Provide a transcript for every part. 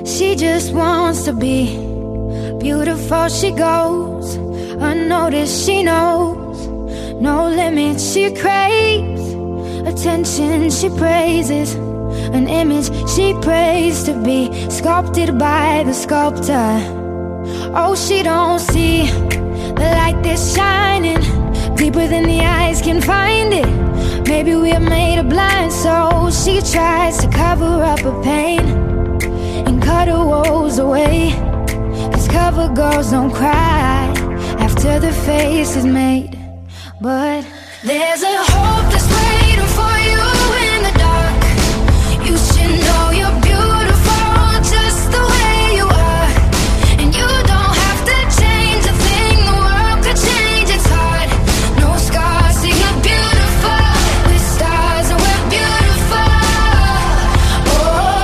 She just wants to be beautiful. She goes unnoticed. She knows no limits. She craves attention. She praises an image she prays to be sculpted by the sculptor. Oh, she don't see the light that's shining deeper than the eyes can find it. Maybe we're made of blind souls. She tries to cover up her pain and cut her woes away, 'cause cover girls don't cry after the face is made. But there's a hope that's waiting for you in the dark. You should know you're beautiful just the way you are, and you don't have to change a thing. The world could change, it's hard. No scars, so you're beautiful. With stars and we're beautiful. Oh,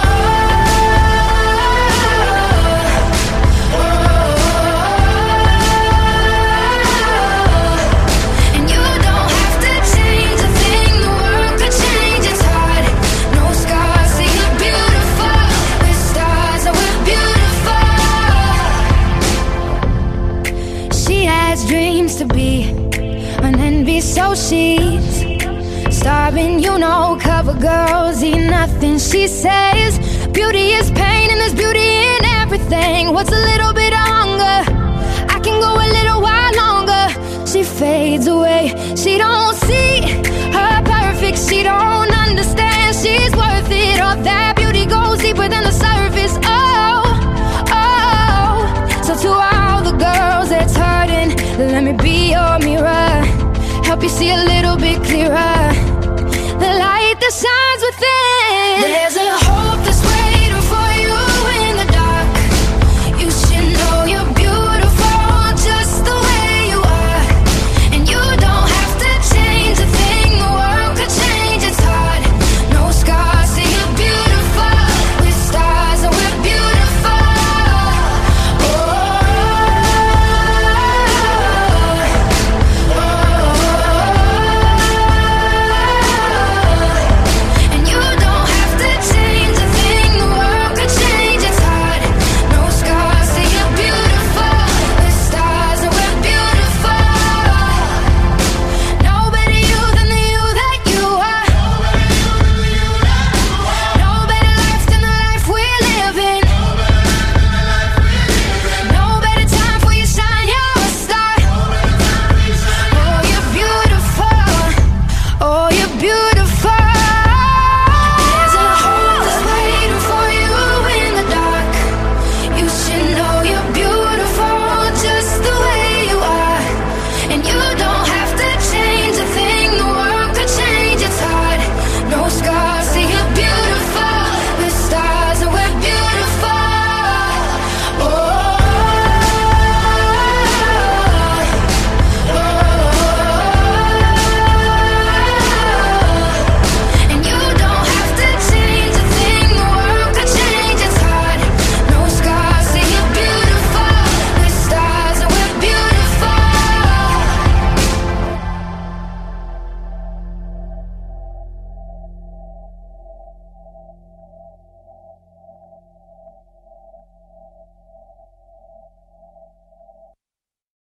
and you don't have to change a thing. The world could change, it's hard. No scars, so you're beautiful. With stars and we're beautiful. She has dreams to be an envy, so she's starving. You know, cover girls eat nothing. She says beauty is pain and there's beauty in everything. What's a little bit